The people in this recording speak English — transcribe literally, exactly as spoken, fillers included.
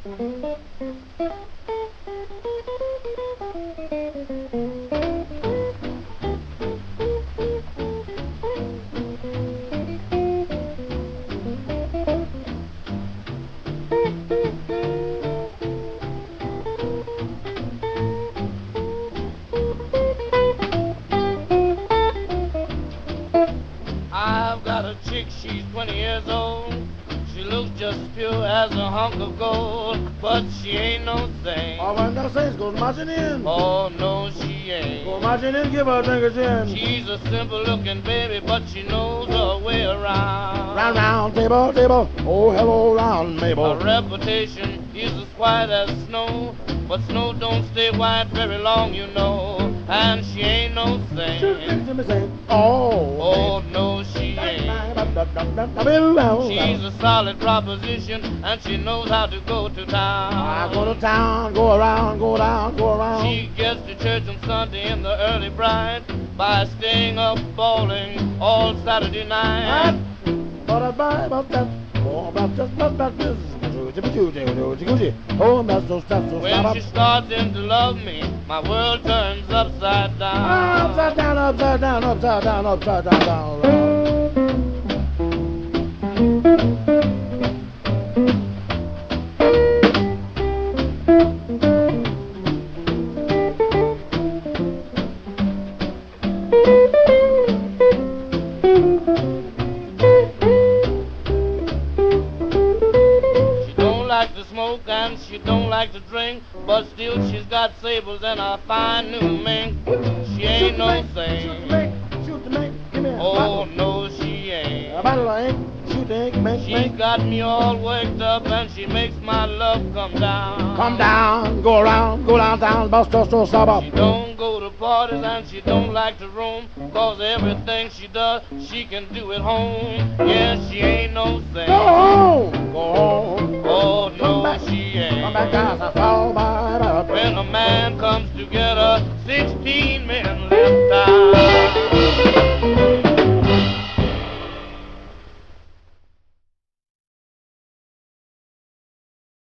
I've got a chick, she's twenty years old. She looks just as pure as a hunk of gold, but she ain't no saint. All I gotta say is go marching in. Oh no, she ain't. Go marching in, give her a drink of gin. She's a simple looking baby, but she knows her way around. Round, round, table, table. Oh, hello, round, Mabel. Her reputation is as white as snow, but snow don't stay white very long, you know. And she ain't no saint. Oh, oh no, she ain't. She's a solid proposition, and she knows how to go to town. I go to town, go around, go down, go around. She gets to church on Sunday in the early bright by staying up bowling all Saturday night. But I buy about that, oh, about just about that business. Oh, that's so stuff, so when she starts in to love me, my world turns upside down. Upside down, upside down, upside down, upside down, down, down. Like to smoke and she don't like to drink, but still she's got sables and a fine new mink. She ain't no saint. Shoot the mink, give me a oh bottle. No, she ain't. A bottle of ink, shoot the ink, mink, She's mink. got me all worked up and she makes my love come down. Come down, go around, go downtown, bus store, store, stop up. She don't go to parties and she don't like to roam, cause everything she does, she can do at home. Yeah, she ain't no saint. Go home, go home. Oh no, back. she ain't. Come back, guys, I fall by. When a man comes together, sixteen men